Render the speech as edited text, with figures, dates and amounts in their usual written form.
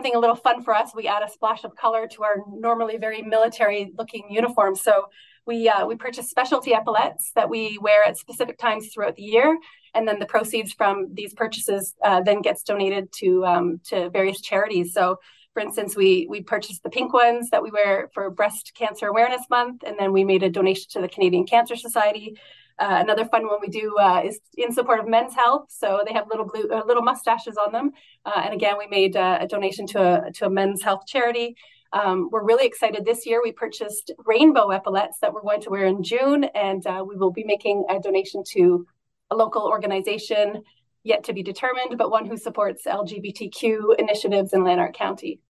something a little fun for us. We add a splash of color to our normally very military-looking uniforms. So we purchase specialty epaulettes that we wear at specific times throughout the year, and then the proceeds from these purchases then gets donated to various charities. So, for instance, we purchased the pink ones that we wear for Breast Cancer Awareness Month, and then we made a donation to the Canadian Cancer Society. Another fun one we do is in support of Men's Health. So they have little mustaches on them, and again, we made a donation to a Men's Health charity. We're really excited this year. We purchased rainbow epaulettes that we're going to wear in June, and we will be making a donation to a local organization yet to be determined, but one who supports LGBTQ initiatives in Lanark County.